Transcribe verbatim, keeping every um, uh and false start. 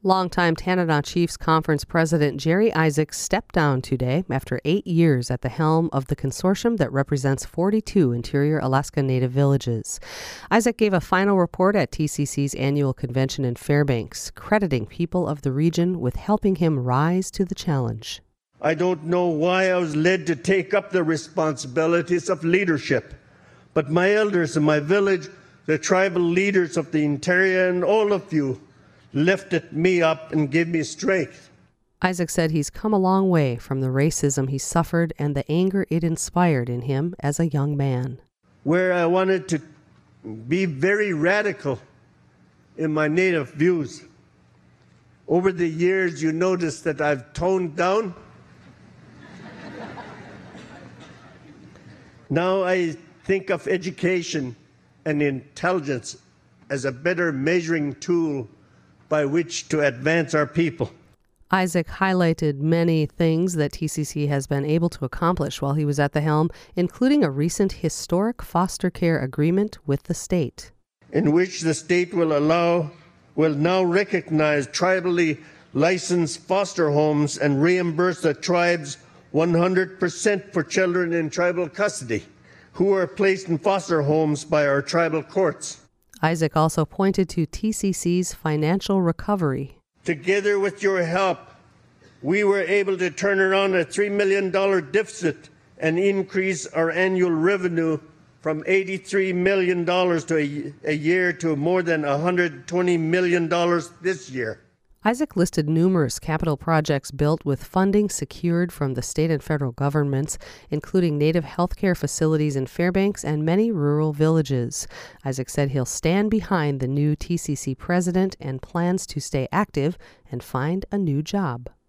Longtime Tanana Chiefs Conference President Jerry Isaac stepped down today after eight years at the helm of the consortium that represents forty-two interior Alaska Native villages. Isaac gave a final report at T C C's annual convention in Fairbanks, crediting people of the region with helping him rise to the challenge. I don't know why I was led to take up the responsibilities of leadership, but my elders in my village, the tribal leaders of the interior, and all of you lifted me up and gave me strength. Isaac said he's come a long way from the racism he suffered and the anger it inspired in him as a young man. Where I wanted to be very radical in my Native views, over the years you notice that I've toned down. Now I think of education and intelligence as a better measuring tool by which to advance our people. Isaac highlighted many things that T C C has been able to accomplish while he was at the helm, including a recent historic foster care agreement with the state, in which the state will allow, will now recognize tribally licensed foster homes and reimburse the tribes one hundred percent for children in tribal custody who are placed in foster homes by our tribal courts. Isaac also pointed to T C C's financial recovery. Together with your help, we were able to turn around a three million dollars deficit and increase our annual revenue from eighty-three million dollars to a, a year to more than one hundred twenty million dollars this year. Isaac listed numerous capital projects built with funding secured from the state and federal governments, including Native healthcare facilities in Fairbanks and many rural villages. Isaac said he'll stand behind the new T C C president and plans to stay active and find a new job.